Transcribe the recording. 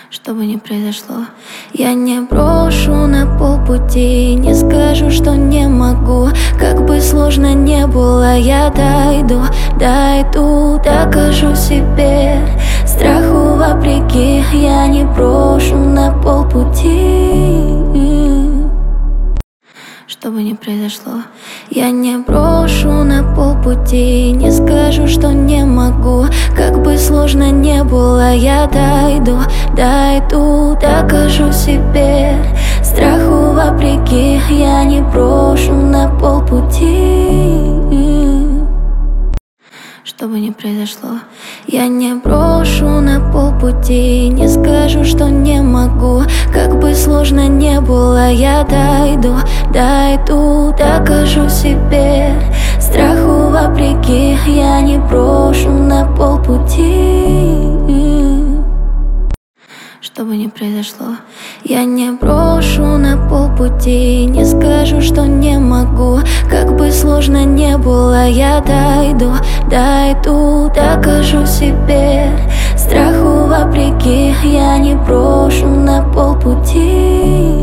Что бы ни произошло, я не брошу на полпути, не скажу, что не могу. Как бы сложно не было, я дойду, докажу себе. Страху вопреки, я не брошу на полпути. Что бы ни произошло, я не брошу на полпути, не скажу, что не могу. Как бы сложно не было, я дойду, докажу себе. Страху вопреки, я не брошу на полпути. Что бы ни произошло, я не брошу на полпути, не скажу, что не могу. Как бы сложно не было, я дойду, докажу себе. Страху вопреки, я не брошу на полпути. Что бы ни произошло, я не брошу на полпути, не скажу, что не могу. Как бы сложно не было, я дойду, докажу себе. Страху вопреки, я не брошу на полпути.